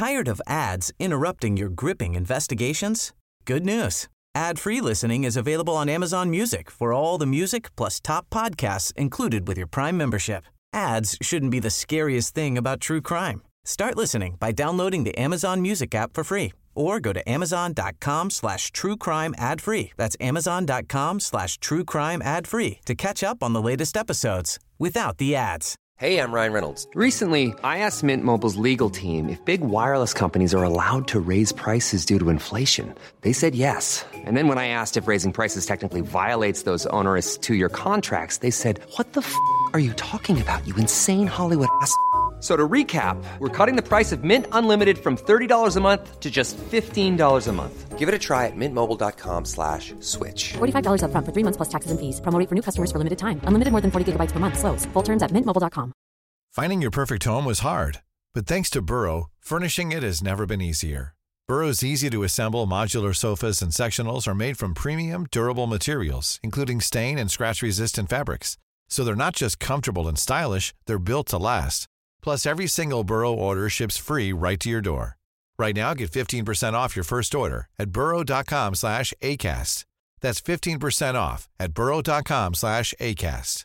Tired of ads interrupting your gripping investigations? Good news. Ad-free listening is available on Amazon Music for all the music plus top podcasts included with your Prime membership. Ads shouldn't be the scariest thing about true crime. Start listening by downloading the Amazon Music app for free or go to amazon.com/truecrime ad-free. That's amazon.com/truecrime ad-free to catch up on the latest episodes without the ads. Hey, I'm Ryan Reynolds. Recently, I asked Mint Mobile's legal team if big wireless companies are allowed to raise prices due to inflation. They said yes. And then when I asked if raising prices technically violates those onerous two-year contracts, they said, "What the f*** are you talking about, you insane Hollywood ass?" So to recap, we're cutting the price of Mint Unlimited from $30 a month to just $15 a month. Give it a try at mintmobile.com/switch. $45 up front for 3 months plus taxes and fees. Promo rate for new customers for limited time. Unlimited more than 40 gigabytes per month. Slows full terms at mintmobile.com. Finding your perfect home was hard, but thanks to Burrow, furnishing it has never been easier. Burrow's easy-to-assemble modular sofas and sectionals are made from premium, durable materials, including stain and scratch-resistant fabrics. So they're not just comfortable and stylish, they're built to last. Plus, every single Burrow order ships free right to your door. Right now, get 15% off your first order at burrow.com/ACAST. That's 15% off at burrow.com/ACAST.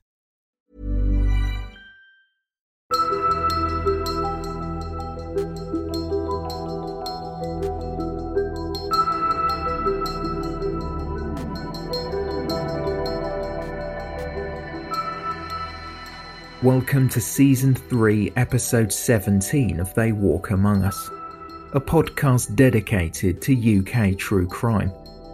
Welcome to Season 3, Episode 17 of They Walk Among Us, a podcast dedicated to UK true crime.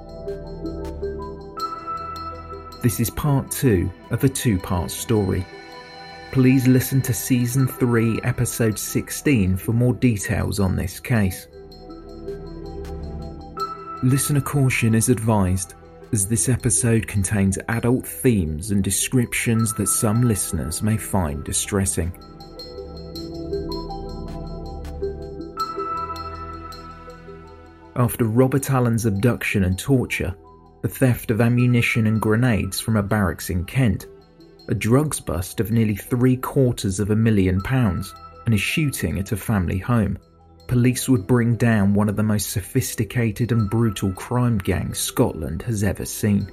This is part 2 of a 2-part story. Please listen to Season 3, Episode 16 for more details on this case. Listener caution is advised, as this episode contains adult themes and descriptions that some listeners may find distressing. After Robert Allen's abduction and torture, the theft of ammunition and grenades from a barracks in Kent, a drugs bust of nearly £750,000, and a shooting at a family home, police would bring down one of the most sophisticated and brutal crime gangs Scotland has ever seen.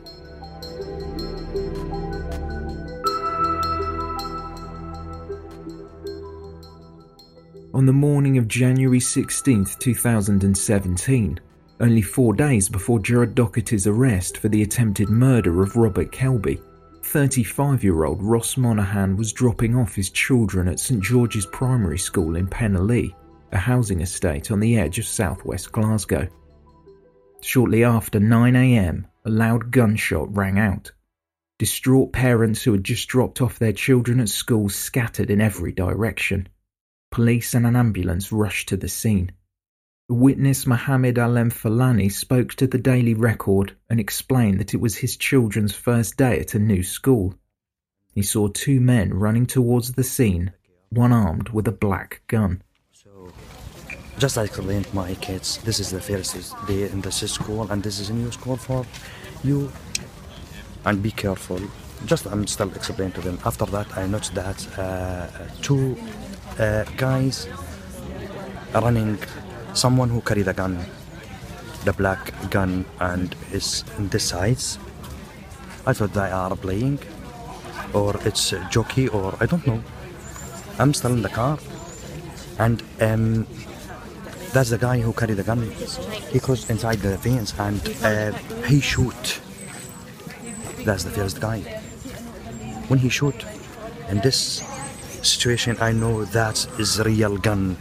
On the morning of January 16th, 2017, only 4 days before Gerard Docherty's arrest for the attempted murder of Robert Kelby, 35-year-old Ross Monaghan was dropping off his children at St George's Primary School in Penlee, a housing estate on the edge of southwest Glasgow. Shortly after 9 a.m, a loud gunshot rang out. Distraught parents who had just dropped off their children at school scattered in every direction. Police and an ambulance rushed to the scene. Witness Mohammed Alem Falani spoke to the Daily Record and explained that it was his children's first day at a new school. He saw 2 men running towards the scene, one armed with a black gun. Just I explained to my kids, this is the first day in this school and this is a new school for you, and be careful. Just I'm still explaining to them. After that I noticed that 2 guys running, someone who carried a gun, the black gun, and is in this sides. I thought they are playing, or it's a jockey, or I don't know. I'm still in the car, and that's the guy who carried the gun. He goes inside the veins and he shoot. That's the first guy. When he shoot, in this situation I know that is real gun.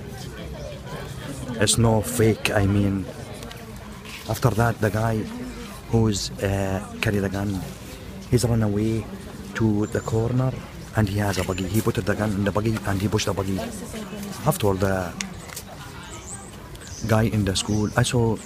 It's no fake, I mean. After that, the guy who's carried the gun, he's run away to the corner and he has a buggy. He put the gun in the buggy and he pushed the buggy. After the guy in the school, I saw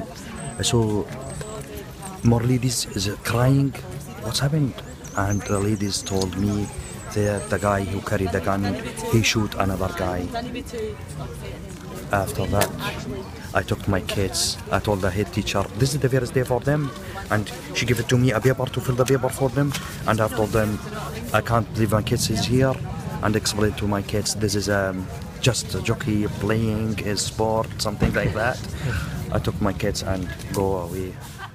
more ladies is crying. What's happened? And the ladies told me that the guy who carried the gun, he shoot another guy. After that, I took my kids. I told the head teacher, this is the first day for them, and she gave it to me, a paper to fill the paper for them. And I told them, I can't leave my kids is here, and explain to my kids, this is just a jockey playing his sport, something like that. I took my kids and go away.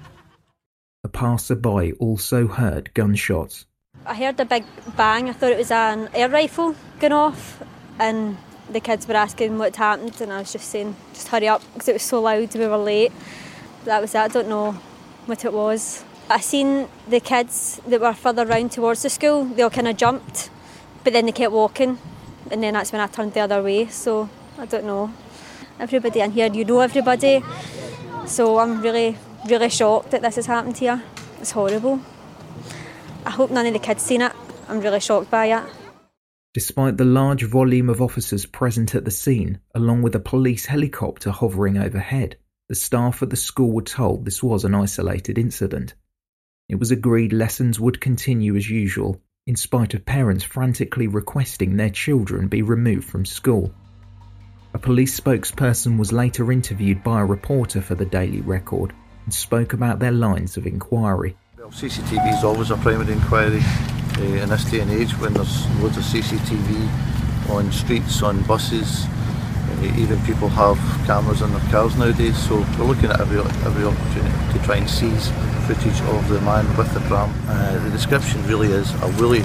A passerby also heard gunshots. I heard a big bang. I thought it was an air rifle going off, and the kids were asking what happened, and I was just saying, just hurry up, because it was so loud, we were late. That was it. I don't know what it was. I seen the kids that were further round towards the school, they all kind of jumped, but then they kept walking, and then that's when I turned the other way, so I don't know. Everybody in here, you know everybody, so I'm really, really shocked that this has happened here. It's horrible. I hope none of the kids seen it. I'm really shocked by it. Despite the large volume of officers present at the scene, along with a police helicopter hovering overhead, the staff at the school were told this was an isolated incident. It was agreed lessons would continue as usual, in spite of parents frantically requesting their children be removed from school. A police spokesperson was later interviewed by a reporter for the Daily Record and spoke about their lines of inquiry. Well, CCTV is always a primary inquiry in this day and age when there's loads of CCTV on streets, on buses. Even people have cameras in their cars nowadays, so we're looking at every opportunity to try and seize footage of the man with the pram. The description really is a woolly,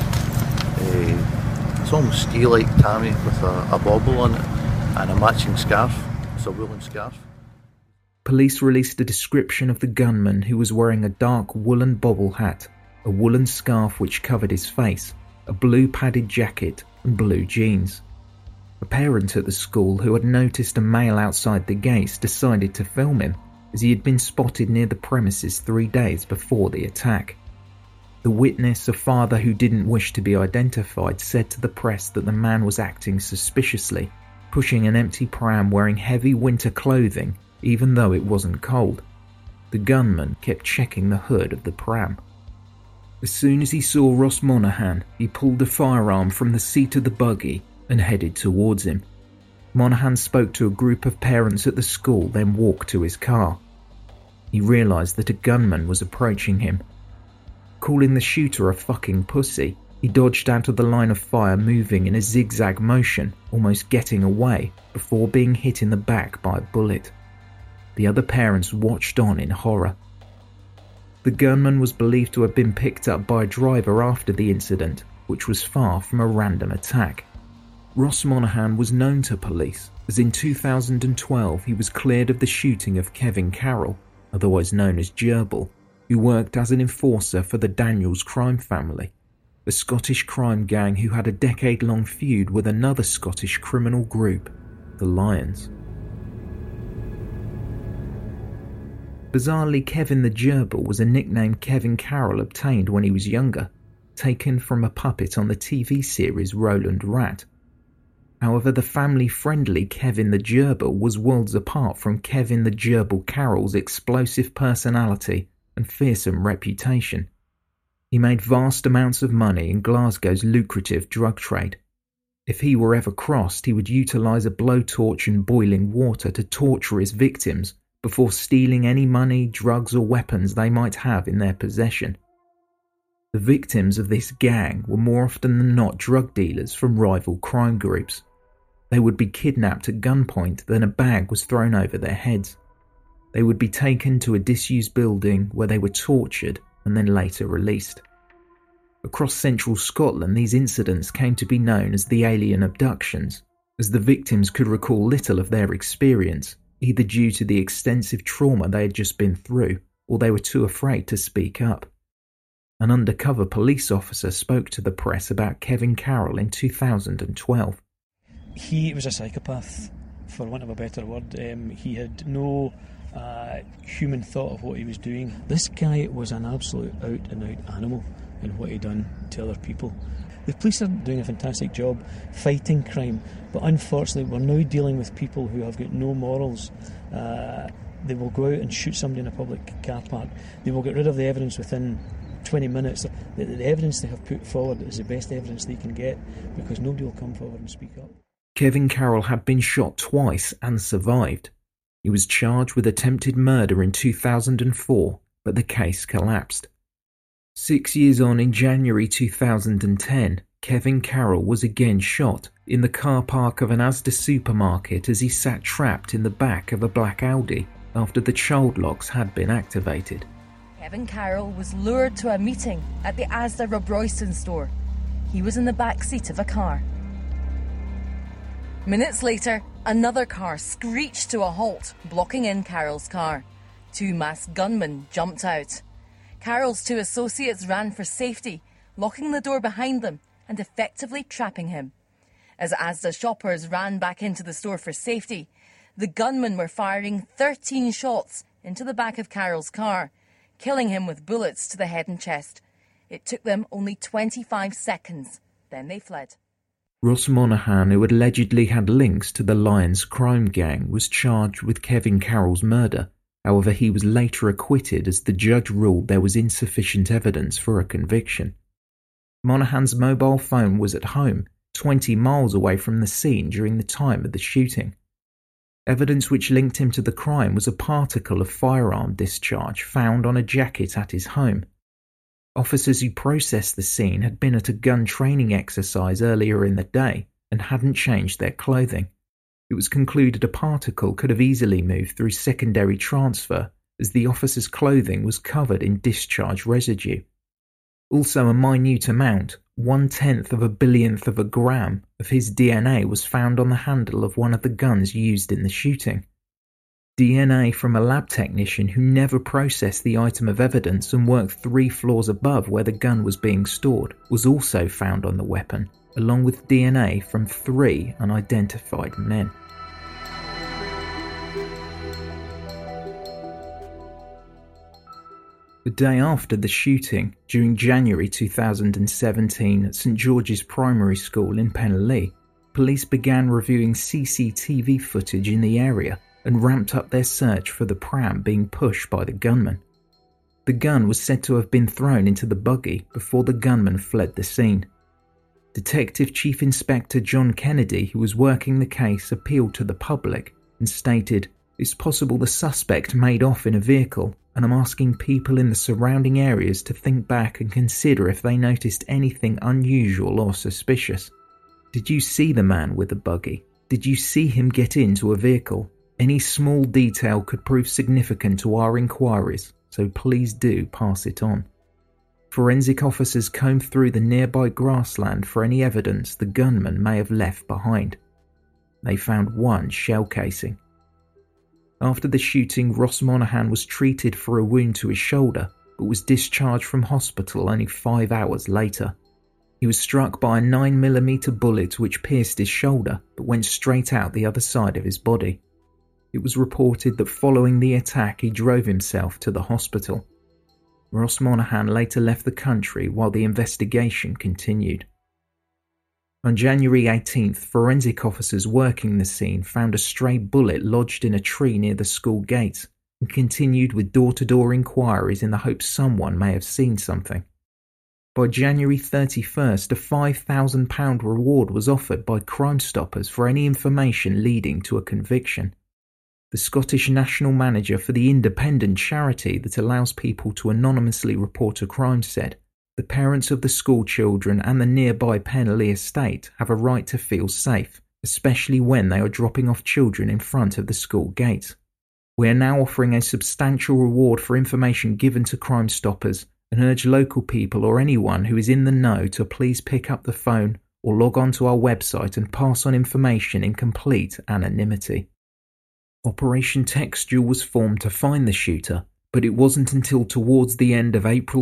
it's almost steel-like tammy with a bauble on it and a matching scarf. It's a woolen scarf. Police released a description of the gunman, who was wearing a dark woolen bobble hat, a woolen scarf which covered his face, a blue padded jacket and blue jeans. A parent at the school who had noticed a male outside the gates decided to film him, as he had been spotted near the premises 3 days before the attack. The witness, a father who didn't wish to be identified, said to the press that the man was acting suspiciously, pushing an empty pram wearing heavy winter clothing even though it wasn't cold. The gunman kept checking the hood of the pram. As soon as he saw Ross Monaghan, he pulled the firearm from the seat of the buggy and headed towards him. Monaghan spoke to a group of parents at the school, then walked to his car. He realised that a gunman was approaching him. Calling the shooter a fucking pussy, he dodged out of the line of fire, moving in a zigzag motion, almost getting away, before being hit in the back by a bullet. The other parents watched on in horror. The gunman was believed to have been picked up by a driver after the incident, which was far from a random attack. Ross Monaghan was known to police, as in 2012 he was cleared of the shooting of Kevin Carroll, otherwise known as Gerbil, who worked as an enforcer for the Daniels crime family, a Scottish crime gang who had a decade-long feud with another Scottish criminal group, the Lions. Bizarrely, Kevin the Gerbil was a nickname Kevin Carroll obtained when he was younger, taken from a puppet on the TV series Roland Rat. However, the family-friendly Kevin the Gerbil was worlds apart from Kevin the Gerbil Carroll's explosive personality and fearsome reputation. He made vast amounts of money in Glasgow's lucrative drug trade. If he were ever crossed, he would utilise a blowtorch and boiling water to torture his victims before stealing any money, drugs or weapons they might have in their possession. The victims of this gang were more often than not drug dealers from rival crime groups. They would be kidnapped at gunpoint, then a bag was thrown over their heads. They would be taken to a disused building where they were tortured and then later released. Across central Scotland, these incidents came to be known as the alien abductions, as the victims could recall little of their experience, either due to the extensive trauma they had just been through, or they were too afraid to speak up. An undercover police officer spoke to the press about Kevin Carroll in 2012. He was a psychopath, for want of a better word. He had no human thought of what he was doing. This guy was an absolute out-and-out animal in what he'd done to other people. The police are doing a fantastic job fighting crime, but unfortunately we're now dealing with people who have got no morals. They will go out and shoot somebody in a public car park. They will get rid of the evidence within 20 minutes. The evidence they have put forward is the best evidence they can get, because nobody will come forward and speak up. Kevin Carroll had been shot twice and survived. He was charged with attempted murder in 2004, but the case collapsed. 6 years on, in January 2010, Kevin Carroll was again shot in the car park of an Asda supermarket as he sat trapped in the back of a black Audi after the child locks had been activated. Kevin Carroll was lured to a meeting at the Asda Rob Royston store. He was in the back seat of a car. Minutes later, another car screeched to a halt, blocking in Carroll's car. 2 masked gunmen jumped out. Carroll's 2 associates ran for safety, locking the door behind them and effectively trapping him. As Asda shoppers ran back into the store for safety, the gunmen were firing 13 shots into the back of Carroll's car, killing him with bullets to the head and chest. It took them only 25 seconds. Then they fled. Ross Monaghan, who allegedly had links to the Lions crime gang, was charged with Kevin Carroll's murder. However, he was later acquitted as the judge ruled there was insufficient evidence for a conviction. Monaghan's mobile phone was at home, 20 miles away from the scene during the time of the shooting. Evidence which linked him to the crime was a particle of firearm discharge found on a jacket at his home. Officers who processed the scene had been at a gun training exercise earlier in the day and hadn't changed their clothing. It was concluded a particle could have easily moved through secondary transfer as the officer's clothing was covered in discharge residue. Also, a minute amount, 1/10 of a billionth of a gram, of his DNA was found on the handle of one of the guns used in the shooting. DNA from a lab technician who never processed the item of evidence and worked 3 floors above where the gun was being stored was also found on the weapon, along with DNA from 3 unidentified men. The day after the shooting, during January 2017 at St George's Primary School in Penlee, police began reviewing CCTV footage in the area and ramped up their search for the pram being pushed by the gunman. The gun was said to have been thrown into the buggy before the gunman fled the scene. Detective Chief Inspector John Kennedy, who was working the case, appealed to the public and stated, "It's possible the suspect made off in a vehicle, and I'm asking people in the surrounding areas to think back and consider if they noticed anything unusual or suspicious. Did you see the man with the buggy? Did you see him get into a vehicle? Any small detail could prove significant to our inquiries, so please do pass it on." Forensic officers combed through the nearby grassland for any evidence the gunman may have left behind. They found 1 shell casing. After the shooting, Ross Monaghan was treated for a wound to his shoulder, but was discharged from hospital only 5 hours later. He was struck by a 9mm bullet which pierced his shoulder, but went straight out the other side of his body. It was reported that following the attack he drove himself to the hospital. Ross Monaghan later left the country while the investigation continued. On January 18th, forensic officers working the scene found a stray bullet lodged in a tree near the school gates and continued with door-to-door inquiries in the hope someone may have seen something. By January 31st, a £5,000 reward was offered by Crime Stoppers for any information leading to a conviction. The Scottish national manager for the independent charity that allows people to anonymously report a crime said, "The parents of the school children and the nearby Penlee estate have a right to feel safe, especially when they are dropping off children in front of the school gates. We are now offering a substantial reward for information given to Crime Stoppers and urge local people or anyone who is in the know to please pick up the phone or log on to our website and pass on information in complete anonymity." Operation Textual was formed to find the shooter, but it wasn't until towards the end of April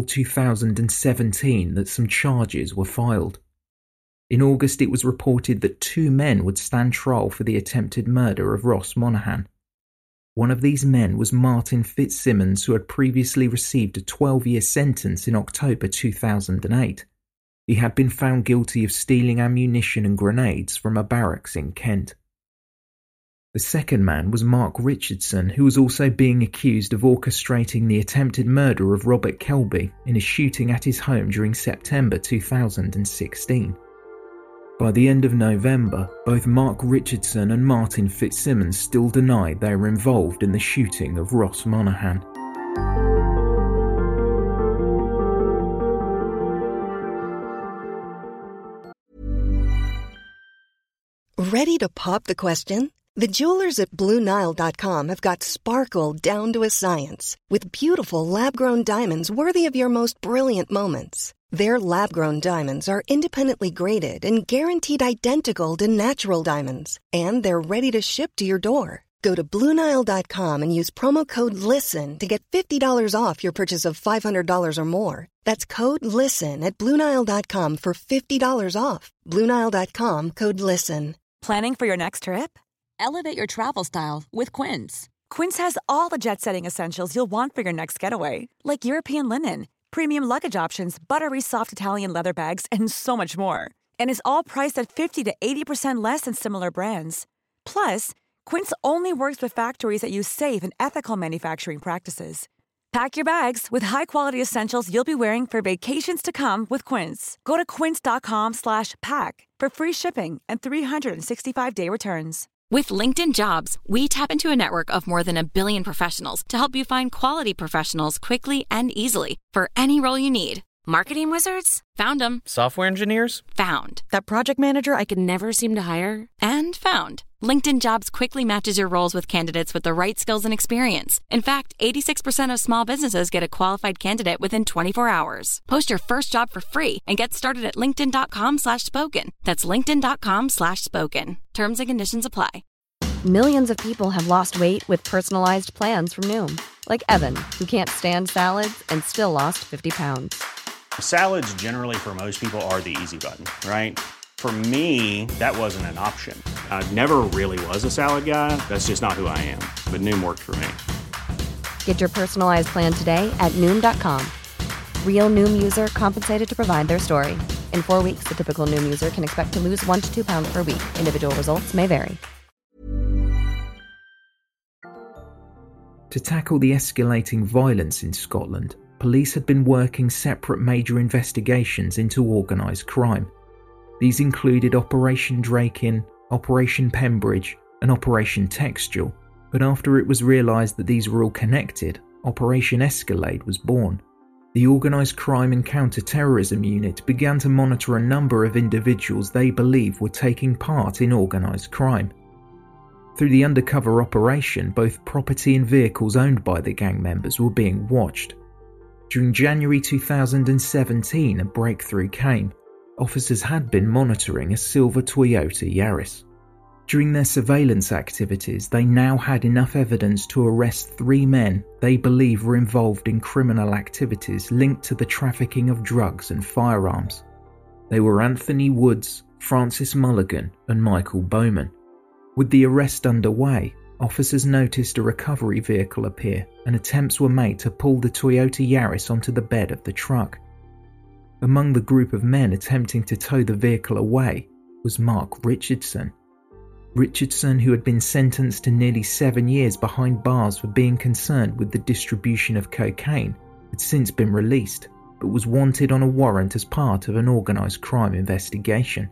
2017 that some charges were filed. In August, it was reported that 2 men would stand trial for the attempted murder of Ross Monaghan. One of these men was Martin Fitzsimmons, who had previously received a 12-year sentence in October 2008. He had been found guilty of stealing ammunition and grenades from a barracks in Kent. The second man was Mark Richardson, who was also being accused of orchestrating the attempted murder of Robert Kelby in a shooting at his home during September 2016. By the end of November, both Mark Richardson and Martin Fitzsimmons still denied they were involved in the shooting of Ross Monaghan. Ready to pop the question? The jewelers at BlueNile.com have got sparkle down to a science with beautiful lab-grown diamonds worthy of your most brilliant moments. Their lab-grown diamonds are independently graded and guaranteed identical to natural diamonds, and they're ready to ship to your door. Go to BlueNile.com and use promo code LISTEN to get $50 off your purchase of $500 or more. That's code LISTEN at BlueNile.com for $50 off. BlueNile.com, code LISTEN. Planning for your next trip? Elevate your travel style with Quince. Quince has all the jet-setting essentials you'll want for your next getaway, like European linen, premium luggage options, buttery soft Italian leather bags, and so much more. And is all priced at 50 to 80% less than similar brands. Plus, Quince only works with factories that use safe and ethical manufacturing practices. Pack your bags with high-quality essentials you'll be wearing for vacations to come with Quince. Go to quince.com/pack for free shipping and 365-day returns. With LinkedIn Jobs, we tap into a network of more than 1 billion professionals to help you find quality professionals quickly and easily for any role you need. Marketing wizards? Found them. Software engineers? Found. That project manager I could never seem to hire? And found. LinkedIn Jobs quickly matches your roles with candidates with the right skills and experience. In fact, 86% of small businesses get a qualified candidate within 24 hours. Post your first job for free and get started at linkedin.com/spoken. That's linkedin.com/spoken. Terms and conditions apply. Millions of people have lost weight with personalized plans from Noom. Like Evan, who can't stand salads and still lost 50 pounds. Salads generally for most people are the easy button, right? For me, that wasn't an option. I never really was a salad guy. That's just not who I am. But Noom worked for me. Get your personalized plan today at Noom.com. Real Noom user compensated to provide their story. In 4 weeks, the typical Noom user can expect to lose 1 to 2 pounds per week. Individual results may vary. To tackle the escalating violence in Scotland, police had been working separate major investigations into organised crime. These included Operation Draken, Operation Pembridge, and Operation Textual, but after it was realised that these were all connected, Operation Escalade was born. The Organised Crime and Counter-Terrorism Unit began to monitor a number of individuals they believe were taking part in organised crime. Through the undercover operation, both property and vehicles owned by the gang members were being watched. During January 2017, a breakthrough came. Officers had been monitoring a silver Toyota Yaris. During their surveillance activities, they now had enough evidence to arrest 3 men they believe were involved in criminal activities linked to the trafficking of drugs and firearms. They were Anthony Woods, Francis Mulligan, and Michael Bowman. With the arrest underway, officers noticed a recovery vehicle appear and attempts were made to pull the Toyota Yaris onto the bed of the truck. Among the group of men attempting to tow the vehicle away was Mark Richardson. Richardson, who had been sentenced to nearly 7 years behind bars for being concerned with the distribution of cocaine, had since been released, but was wanted on a warrant as part of an organised crime investigation.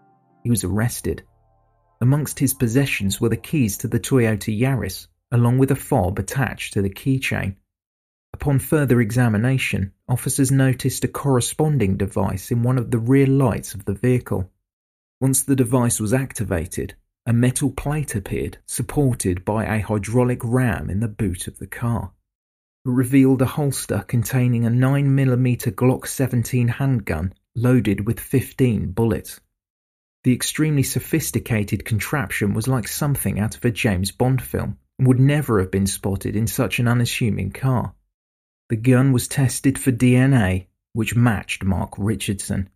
He was arrested. Amongst his possessions were the keys to the Toyota Yaris, along with a fob attached to the keychain. Upon further examination, officers noticed a corresponding device in one of the rear lights of the vehicle. Once the device was activated, a metal plate appeared, supported by a hydraulic ram in the boot of the car. It revealed a holster containing a 9mm Glock 17 handgun loaded with 15 bullets. The extremely sophisticated contraption was like something out of a James Bond film and would never have been spotted in such an unassuming car. The gun was tested for DNA, which matched Mark Richardson.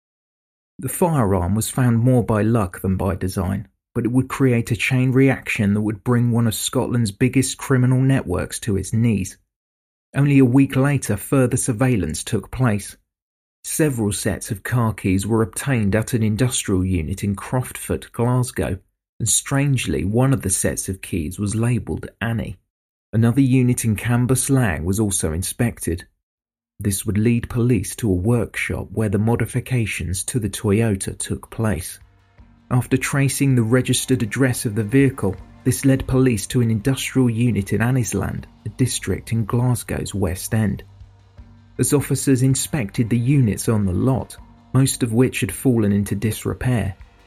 The firearm was found more by luck than by design, but it would create a chain reaction that would bring one of Scotland's biggest criminal networks to its knees. Only a week later, further surveillance took place. Several sets of car keys were obtained at an industrial unit in Croftfoot, Glasgow, and strangely, one of the sets of keys was labelled Annie. Another unit in Cambuslang was also inspected. This would lead police to a workshop where the modifications to the Toyota took place. After tracing the registered address of the vehicle, this led police to an industrial unit in Annisland, a district in Glasgow's West End. As officers inspected the units on the lot, most of which had fallen into disrepair,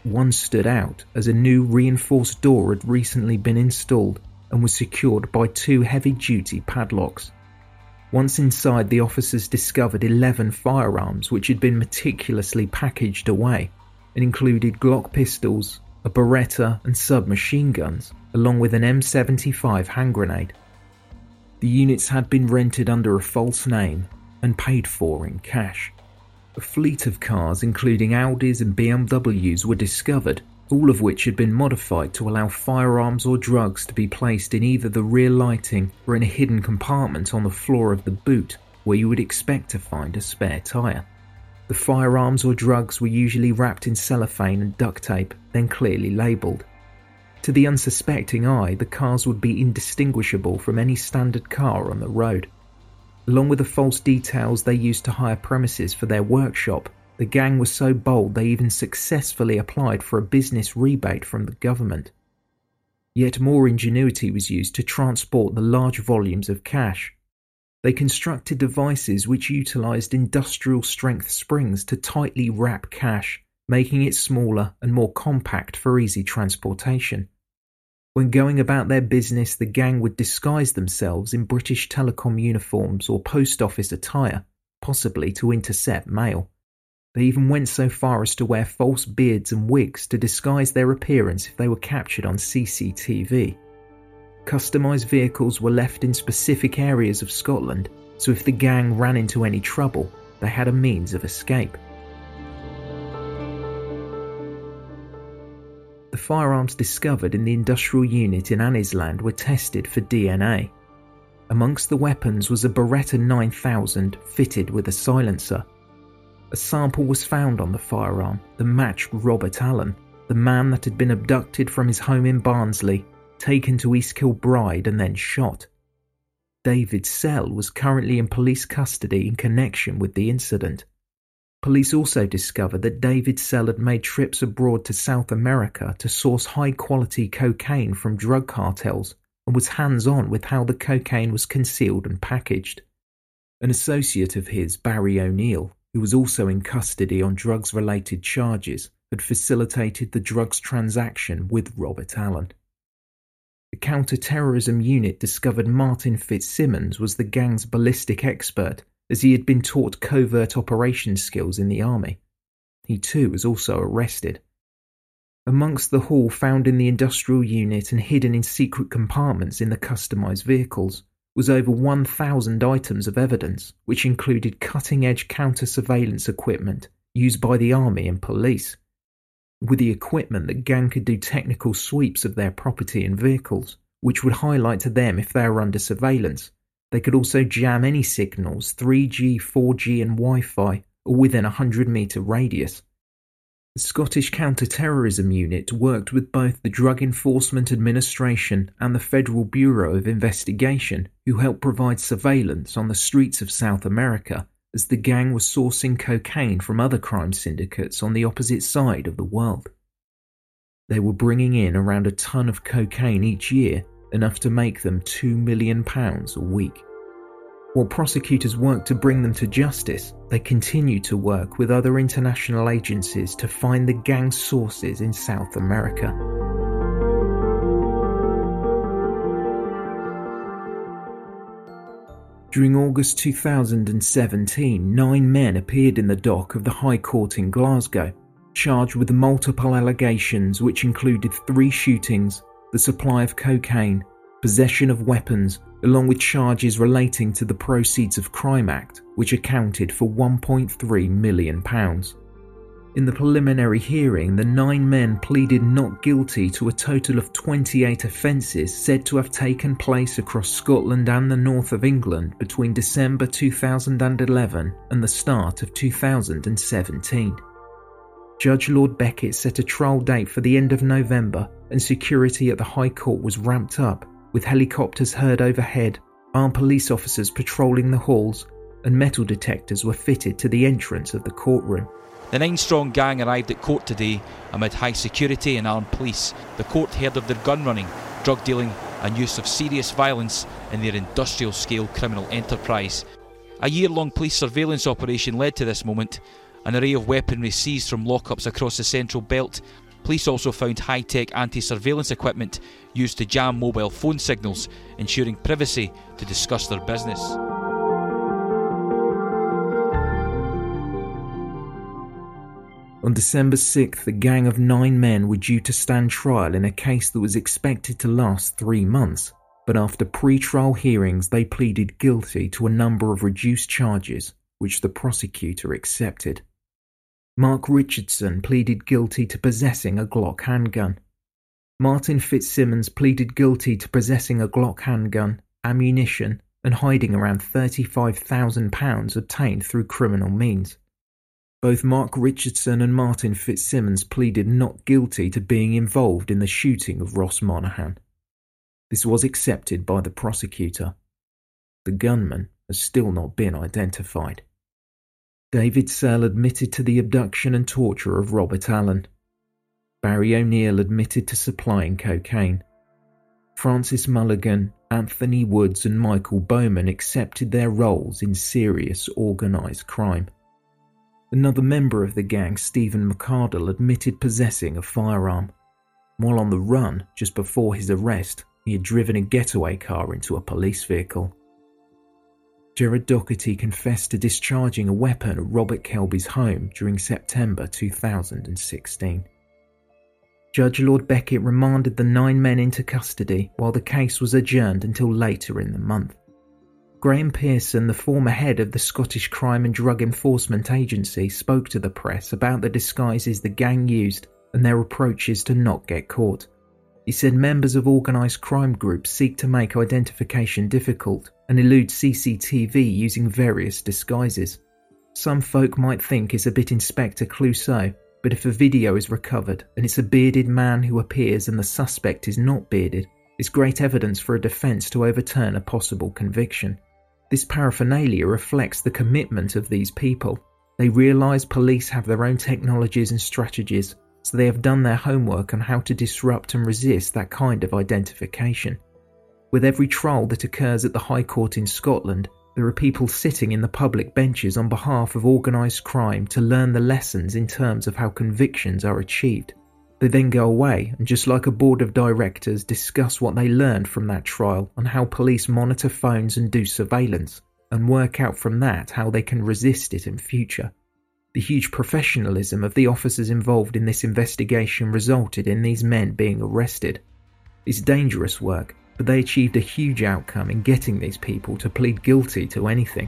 One stood out as a new reinforced door had recently been installed and was secured by 2 heavy-duty padlocks. Once inside, the officers discovered 11 firearms which had been meticulously packaged away and included Glock pistols, a Beretta and submachine guns, along with an M75 hand grenade. The units had been rented under a false name and paid for in cash. A fleet of cars, including Audis and BMWs, were discovered, all of which had been modified to allow firearms or drugs to be placed in either the rear lighting or in a hidden compartment on the floor of the boot, where you would expect to find a spare tyre. The firearms or drugs were usually wrapped in cellophane and duct tape, then clearly labelled. To the unsuspecting eye, the cars would be indistinguishable from any standard car on the road. Along with the false details they used to hire premises for their workshop, the gang was so bold they even successfully applied for a business rebate from the government. Yet more ingenuity was used to transport the large volumes of cash. They constructed devices which utilised industrial-strength springs to tightly wrap cash, making it smaller and more compact for easy transportation. When going about their business, the gang would disguise themselves in British Telecom uniforms or post office attire, possibly to intercept mail. They even went so far as to wear false beards and wigs to disguise their appearance if they were captured on CCTV. Customised vehicles were left in specific areas of Scotland, so if the gang ran into any trouble, they had a means of escape. The firearms discovered in the industrial unit in Annisland were tested for DNA. Amongst the weapons was a Beretta 9000 fitted with a silencer. A sample was found on the firearm that matched Robert Allen, the man that had been abducted from his home in Barnsley, taken to East Kilbride and then shot. David Sell was currently in police custody in connection with the incident. Police also discovered that David Sell had made trips abroad to South America to source high-quality cocaine from drug cartels and was hands-on with how the cocaine was concealed and packaged. An associate of his, Barry O'Neill, who was also in custody on drugs-related charges, had facilitated the drugs transaction with Robert Allen. The counter-terrorism unit discovered Martin Fitzsimmons was the gang's ballistic expert, as he had been taught covert operations skills in the army. He too was also arrested. Amongst the haul found in the industrial unit and hidden in secret compartments in the customised vehicles was over 1,000 items of evidence, which included cutting-edge counter-surveillance equipment used by the army and police. With the equipment, the gang could do technical sweeps of their property and vehicles, which would highlight to them if they were under surveillance. They could also jam any signals, 3G, 4G and Wi-Fi, or within a 100-metre radius. The Scottish Counter-Terrorism Unit worked with both the Drug Enforcement Administration and the Federal Bureau of Investigation, who helped provide surveillance on the streets of South America as the gang was sourcing cocaine from other crime syndicates on the opposite side of the world. They were bringing in around a ton of cocaine each year, enough to make them £2 million a week. While prosecutors worked to bring them to justice, they continued to work with other international agencies to find the gang's sources in South America. During August 2017, 9 men appeared in the dock of the High Court in Glasgow, charged with multiple allegations which included 3 shootings, the supply of cocaine, possession of weapons, along with charges relating to the Proceeds of Crime Act, which accounted for £1.3 million. In the preliminary hearing, the 9 men pleaded not guilty to a total of 28 offences said to have taken place across Scotland and the north of England between December 2011 and the start of 2017. Judge Lord Beckett set a trial date for the end of November, and security at the High Court was ramped up, with helicopters heard overhead, armed police officers patrolling the halls, and metal detectors were fitted to the entrance of the courtroom. The 9-strong gang arrived at court today amid high security and armed police. The court heard of their gun running, drug dealing and use of serious violence in their industrial-scale criminal enterprise. A year-long police surveillance operation led to this moment. An array of weaponry seized from lockups across the Central Belt. Police also found high-tech anti-surveillance equipment used to jam mobile phone signals, ensuring privacy to discuss their business. On December 6th, a gang of 9 men were due to stand trial in a case that was expected to last 3 months, but after pre-trial hearings they pleaded guilty to a number of reduced charges, which the prosecutor accepted. Mark Richardson pleaded guilty to possessing a Glock handgun. Martin Fitzsimmons pleaded guilty to possessing a Glock handgun, ammunition, and hiding around £35,000 obtained through criminal means. Both Mark Richardson and Martin Fitzsimmons pleaded not guilty to being involved in the shooting of Ross Monaghan. This was accepted by the prosecutor. The gunman has still not been identified. David Sell admitted to the abduction and torture of Robert Allen. Barry O'Neill admitted to supplying cocaine. Francis Mulligan, Anthony Woods and Michael Bowman accepted their roles in serious organised crime. Another member of the gang, Stephen McCardle, admitted possessing a firearm. While on the run, just before his arrest, he had driven a getaway car into a police vehicle. Gerard Docherty confessed to discharging a weapon at Robert Kelby's home during September 2016. Judge Lord Beckett remanded the 9 men into custody while the case was adjourned until later in the month. Graham Pearson, the former head of the Scottish Crime and Drug Enforcement Agency, spoke to the press about the disguises the gang used and their approaches to not get caught. He said members of organised crime groups seek to make identification difficult and elude CCTV using various disguises. Some folk might think it's a bit Inspector Clouseau, but if a video is recovered and it's a bearded man who appears and the suspect is not bearded, it's great evidence for a defence to overturn a possible conviction. This paraphernalia reflects the commitment of these people. They realise police have their own technologies and strategies, so they have done their homework on how to disrupt and resist that kind of identification. With every trial that occurs at the High Court in Scotland, there are people sitting in the public benches on behalf of organised crime to learn the lessons in terms of how convictions are achieved. They then go away and, just like a board of directors, discuss what they learned from that trial on how police monitor phones and do surveillance, and work out from that how they can resist it in future. The huge professionalism of the officers involved in this investigation resulted in these men being arrested. It's dangerous work, but they achieved a huge outcome in getting these people to plead guilty to anything.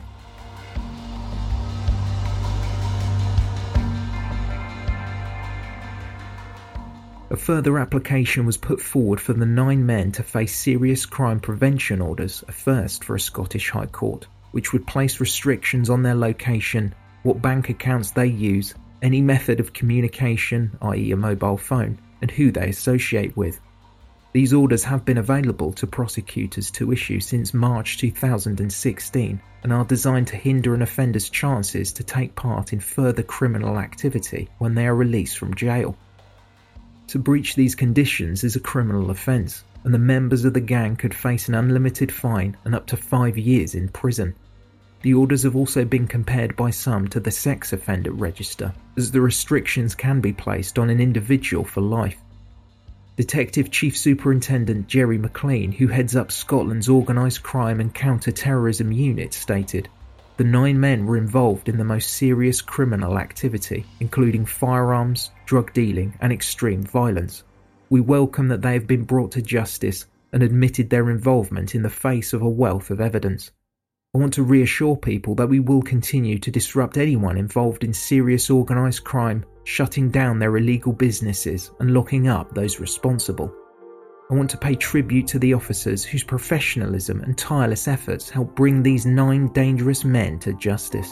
A further application was put forward for the 9 men to face serious crime prevention orders, a first for a Scottish High Court, which would place restrictions on their location, what bank accounts they use, any method of communication, i.e. a mobile phone, and who they associate with. These orders have been available to prosecutors to issue since March 2016 and are designed to hinder an offender's chances to take part in further criminal activity when they are released from jail. To breach these conditions is a criminal offence, and the members of the gang could face an unlimited fine and up to 5 years in prison. The orders have also been compared by some to the sex offender register, as the restrictions can be placed on an individual for life. Detective Chief Superintendent Jerry McLean, who heads up Scotland's organised crime and counter-terrorism unit, stated, "The 9 men were involved in the most serious criminal activity, including firearms, drug dealing and extreme violence. We welcome that they have been brought to justice and admitted their involvement in the face of a wealth of evidence. I want to reassure people that we will continue to disrupt anyone involved in serious organised crime, shutting down their illegal businesses and locking up those responsible. I want to pay tribute to the officers whose professionalism and tireless efforts helped bring these 9 dangerous men to justice."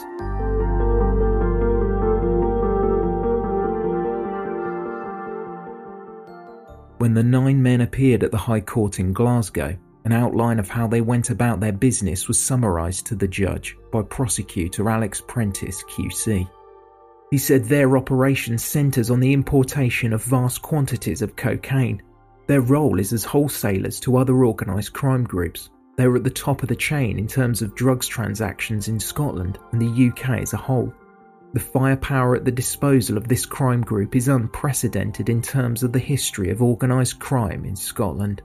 When the 9 men appeared at the High Court in Glasgow, an outline of how they went about their business was summarised to the judge by prosecutor Alex Prentice QC. He said their operation centres on the importation of vast quantities of cocaine. Their role is as wholesalers to other organised crime groups. They are at the top of the chain in terms of drugs transactions in Scotland and the UK as a whole. The firepower at the disposal of this crime group is unprecedented in terms of the history of organised crime in Scotland.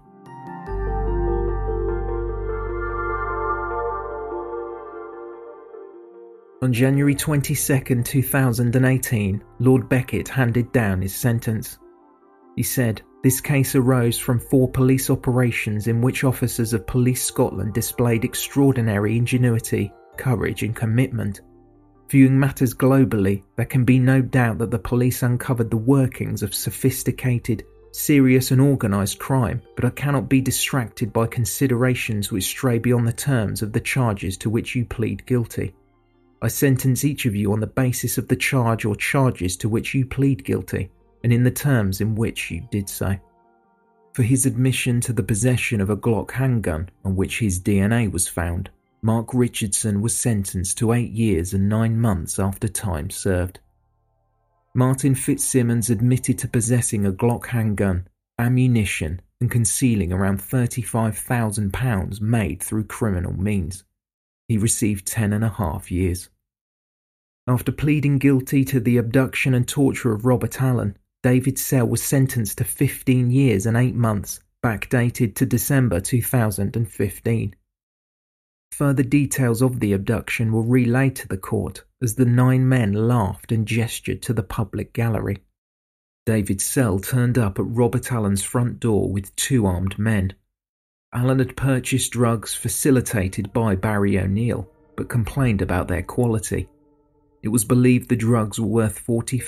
On January 22, 2018, Lord Beckett handed down his sentence. He said, "This case arose from 4 police operations in which officers of Police Scotland displayed extraordinary ingenuity, courage and commitment. Viewing matters globally, there can be no doubt that the police uncovered the workings of sophisticated, serious and organised crime, but I cannot be distracted by considerations which stray beyond the terms of the charges to which you plead guilty. I sentence each of you on the basis of the charge or charges to which you plead guilty, and in the terms in which you did so." For his admission to the possession of a Glock handgun on which his DNA was found, Mark Richardson was sentenced to 8 years and 9 months after time served. Martin Fitzsimmons admitted to possessing a Glock handgun, ammunition and concealing around £35,000 made through criminal means. He received 10.5 years. After pleading guilty to the abduction and torture of Robert Allen, David Sell was sentenced to 15 years and 8 months, backdated to December 2015. Further details of the abduction were relayed to the court as the 9 men laughed and gestured to the public gallery. David Sell turned up at Robert Allen's front door with 2 armed men. Allen had purchased drugs facilitated by Barry O'Neill, but complained about their quality. It was believed the drugs were worth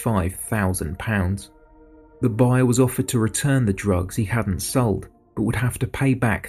£45,000. The buyer was offered to return the drugs he hadn't sold, but would have to pay back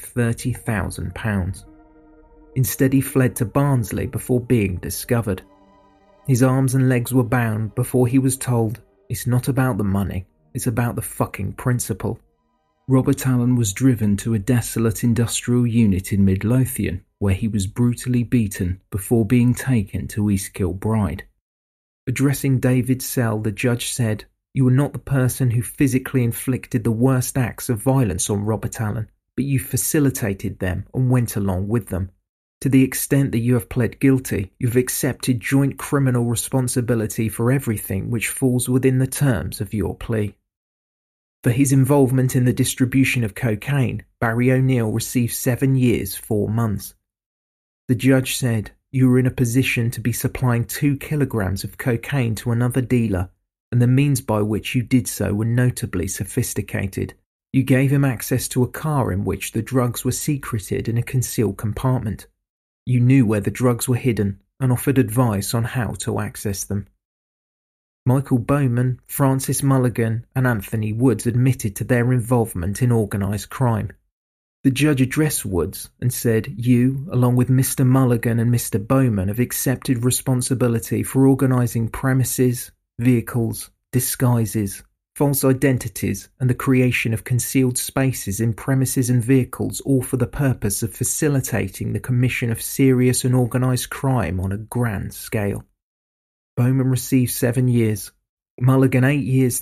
£30,000. Instead, he fled to Barnsley before being discovered. His arms and legs were bound before he was told, "It's not about the money, it's about the fucking principle." Robert Allen was driven to a desolate industrial unit in Midlothian, where he was brutally beaten before being taken to East Kilbride. Addressing David Sell, the judge said, "You were not the person who physically inflicted the worst acts of violence on Robert Allen, but you facilitated them and went along with them. To the extent that you have pled guilty, you have accepted joint criminal responsibility for everything which falls within the terms of your plea." For his involvement in the distribution of cocaine, Barry O'Neill received 7 years, 4 months. The judge said, "You were in a position to be supplying 2 kilograms of cocaine to another dealer, and the means by which you did so were notably sophisticated. You gave him access to a car in which the drugs were secreted in a concealed compartment. You knew where the drugs were hidden and offered advice on how to access them." Michael Bowman, Francis Mulligan and Anthony Woods admitted to their involvement in organised crime. The judge addressed Woods and said, "You, along with Mr. Mulligan and Mr. Bowman, have accepted responsibility for organising premises, vehicles, disguises, false identities and the creation of concealed spaces in premises and vehicles, all for the purpose of facilitating the commission of serious and organised crime on a grand scale." Bowman received 7 years, Mulligan 8 years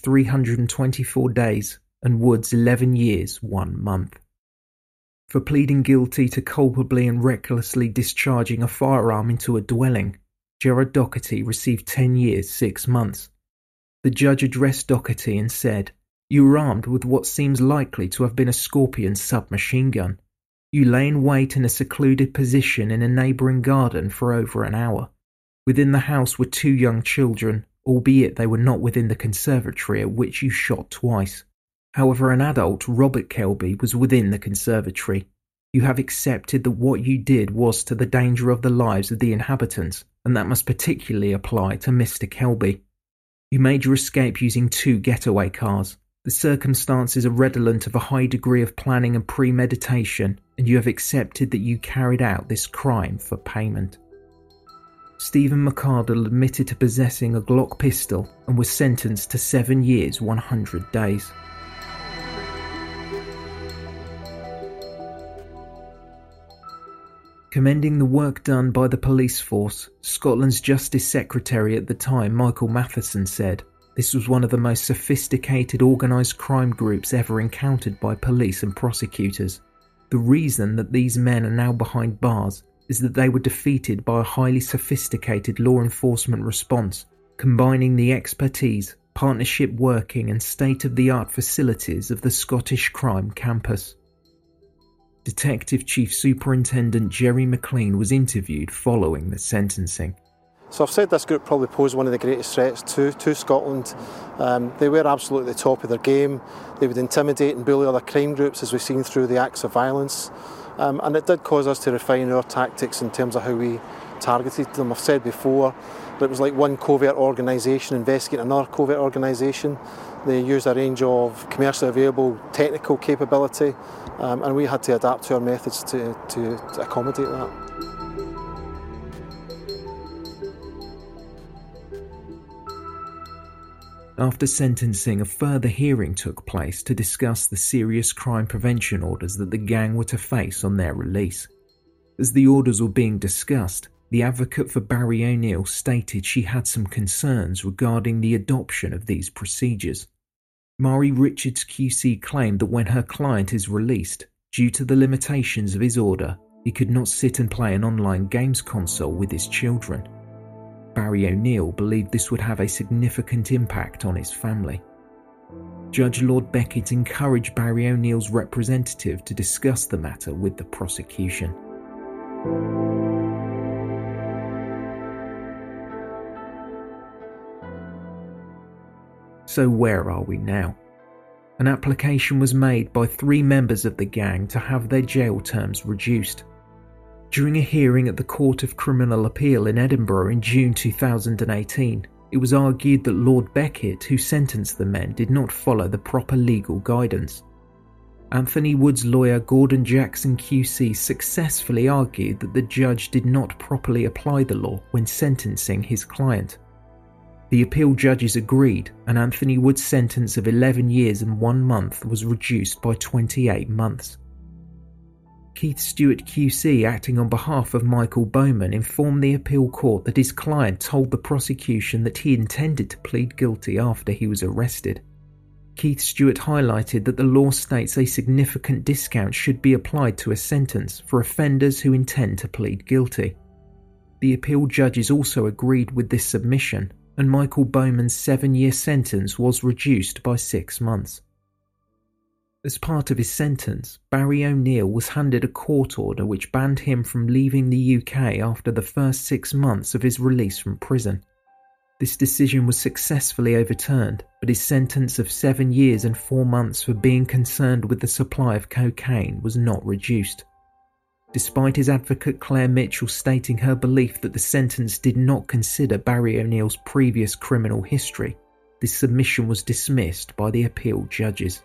324 days and Woods 11 years 1 month. For pleading guilty to culpably and recklessly discharging a firearm into a dwelling, Gerard Docherty received 10 years 6 months. The judge addressed Docherty and said, "You were armed with what seems likely to have been a Scorpion submachine gun. You lay in wait in a secluded position in a neighbouring garden for over an hour. Within the house were 2 young children, albeit they were not within the conservatory at which you shot twice. However, an adult, Robert Kelby, was within the conservatory. You have accepted that what you did was to the danger of the lives of the inhabitants, and that must particularly apply to Mr. Kelby. You made your escape using 2 getaway cars. The circumstances are redolent of a high degree of planning and premeditation, and you have accepted that you carried out this crime for payment." Stephen McArdle admitted to possessing a Glock pistol and was sentenced to 7 years 100 days. Commending the work done by the police force, Scotland's Justice Secretary at the time, Michael Matheson, said, "This was one of the most sophisticated organised crime groups ever encountered by police and prosecutors. The reason that these men are now behind bars is that they were defeated by a highly sophisticated law enforcement response combining the expertise, partnership working and state-of-the-art facilities of the Scottish Crime Campus. Detective Chief Superintendent Jerry McLean was interviewed following the sentencing. So I've said this group probably posed one of the greatest threats to Scotland. They were absolutely at the top of their game. They would intimidate and bully other crime groups, as we've seen through the acts of violence. And it did cause us to refine our tactics in terms of how we targeted them. I've said before that it was like one covert organisation investigating another covert organisation. They used a range of commercially available technical capability, and we had to adapt to our methods to accommodate that. After sentencing, a further hearing took place to discuss the serious crime prevention orders that the gang were to face on their release. As the orders were being discussed, the advocate for Barry O'Neill stated she had some concerns regarding the adoption of these procedures. Mari Richards QC claimed that when her client is released, due to the limitations of his order, he could not sit and play an online games console with his children. Barry O'Neill believed this would have a significant impact on his family. Judge Lord Beckett encouraged Barry O'Neill's representative to discuss the matter with the prosecution. So where are we now? An application was made by 3 members of the gang to have their jail terms reduced. During a hearing at the Court of Criminal Appeal in Edinburgh in June 2018, it was argued that Lord Beckett, who sentenced the men, did not follow the proper legal guidance. Anthony Wood's lawyer Gordon Jackson QC successfully argued that the judge did not properly apply the law when sentencing his client. The appeal judges agreed, and Anthony Wood's sentence of 11 years and 1 month was reduced by 28 months. Keith Stewart QC, acting on behalf of Michael Bowman, informed the appeal court that his client told the prosecution that he intended to plead guilty after he was arrested. Keith Stewart highlighted that the law states a significant discount should be applied to a sentence for offenders who intend to plead guilty. The appeal judges also agreed with this submission, and Michael Bowman's 7-year sentence was reduced by 6 months. As part of his sentence, Barry O'Neill was handed a court order which banned him from leaving the UK after the first 6 months of his release from prison. This decision was successfully overturned, but his sentence of 7 years and 4 months for being concerned with the supply of cocaine was not reduced. Despite his advocate Claire Mitchell stating her belief that the sentence did not consider Barry O'Neill's previous criminal history, this submission was dismissed by the appeal judges.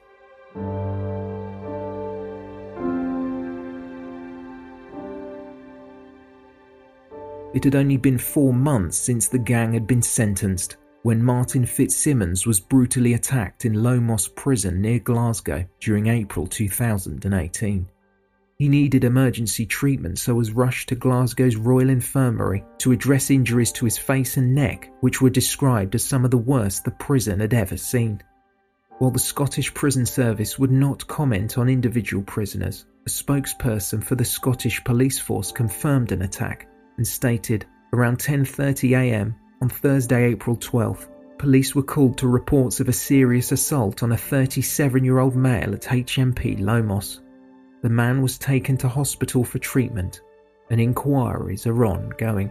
It had only been 4 months since the gang had been sentenced when Martin Fitzsimmons was brutally attacked in Lomos Prison near Glasgow during April 2018. He needed emergency treatment, so was rushed to Glasgow's Royal Infirmary to address injuries to his face and neck, which were described as some of the worst the prison had ever seen. While the Scottish Prison Service would not comment on individual prisoners, a spokesperson for the Scottish Police Force confirmed an attack and stated, around 10:30 a.m. on Thursday, April 12th, police were called to reports of a serious assault on a 37-year-old male at HMP Lomos. The man was taken to hospital for treatment, and inquiries are ongoing.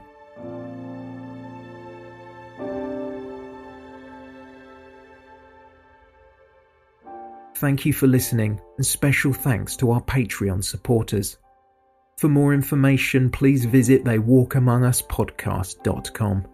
Thank you for listening, and special thanks to our Patreon supporters. For more information, please visit theywalkamonguspodcast.com.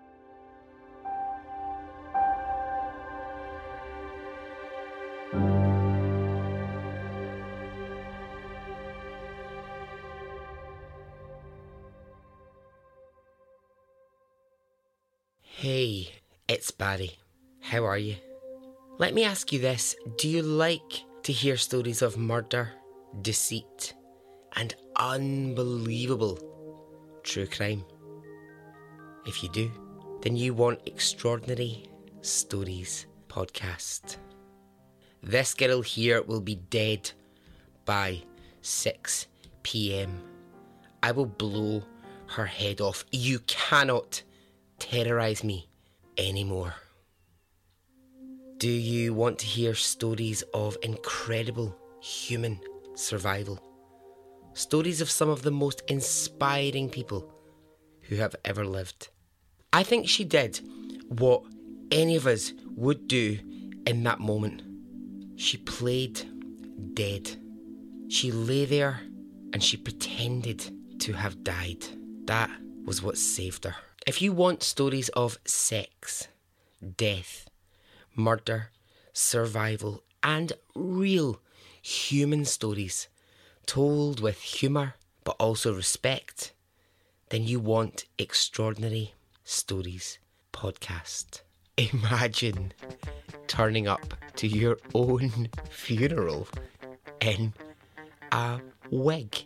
Hey, it's Barry. How are you? Let me ask you this. Do you like to hear stories of murder, deceit, and unbelievable true crime? If you do, then you want Extraordinary Stories podcast. This girl here will be dead by 6 p.m. I will blow her head off. You cannot terrorise me anymore. Do you want to hear stories of incredible human survival? Stories of some of the most inspiring people who have ever lived. I think she did what any of us would do in that moment. She played dead. She lay there and she pretended to have died. That was what saved her. If you want stories of sex, death, murder, survival, and real human stories told with humour but also respect, then you want Extraordinary Stories podcast. Imagine turning up to your own funeral in a wig.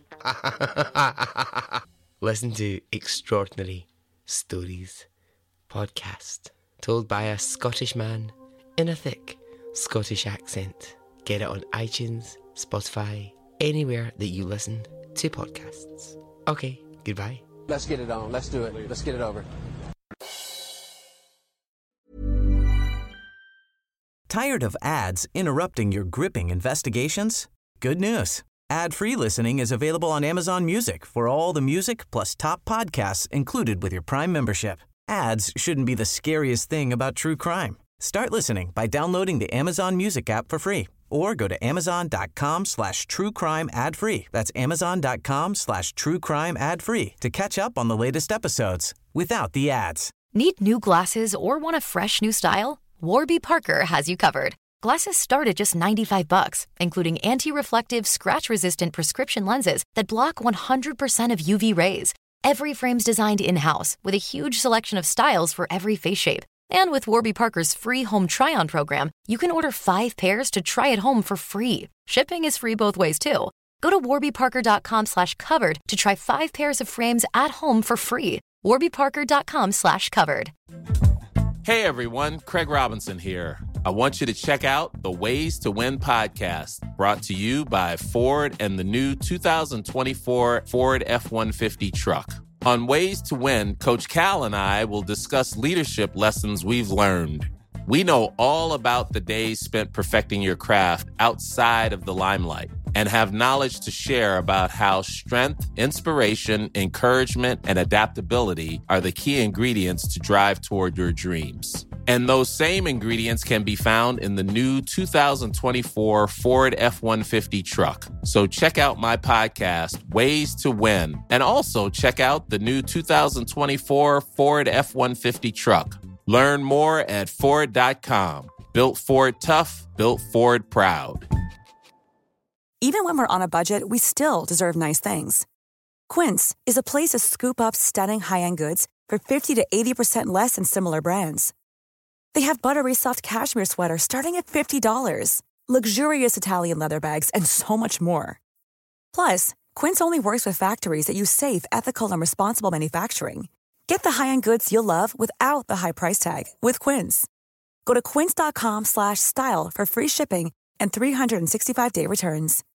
Listen to Extraordinary Stories podcast, told by a Scottish man in a thick Scottish accent. Get it on iTunes, Spotify, anywhere that you listen to podcasts. Okay, goodbye. Let's get it on. Let's do it. Let's get it over. Tired of ads interrupting your gripping investigations? Good news. Ad-free listening is available on Amazon Music for all the music plus top podcasts included with your Prime membership. Ads shouldn't be the scariest thing about true crime. Start listening by downloading the Amazon Music app for free or go to amazon.com/truecrime ad-free. That's amazon.com/truecrime ad-free to catch up on the latest episodes without the ads. Need new glasses or want a fresh new style? Warby Parker has you covered. Glasses start at just $95, including anti-reflective, scratch-resistant prescription lenses that block 100% of UV rays. Every frame's designed in-house with a huge selection of styles for every face shape. And with Warby Parker's free home try-on program, you can order 5 pairs to try at home for free. Shipping is free both ways, too. Go to warbyparker.com/covered to try 5 pairs of frames at home for free. warbyparker.com/covered. Hey everyone, Craig Robinson here. I want you to check out the Ways to Win podcast, brought to you by Ford and the new 2024 Ford F-150 truck. On Ways to Win, Coach Cal and I will discuss leadership lessons we've learned. We know all about the days spent perfecting your craft outside of the limelight and have knowledge to share about how strength, inspiration, encouragement, and adaptability are the key ingredients to drive toward your dreams. And those same ingredients can be found in the new 2024 Ford F-150 truck. So check out my podcast, Ways to Win, and also check out the new 2024 Ford F-150 truck. Learn more at Ford.com. Built Ford tough, built Ford proud. Even when we're on a budget, we still deserve nice things. Quince is a place to scoop up stunning high-end goods for 50 to 80% less than similar brands. They have buttery soft cashmere sweaters starting at $50, luxurious Italian leather bags, and so much more. Plus, Quince only works with factories that use safe, ethical, and responsible manufacturing. Get the high-end goods you'll love without the high price tag with Quince. Go to quince.com/style for free shipping and 365-day returns.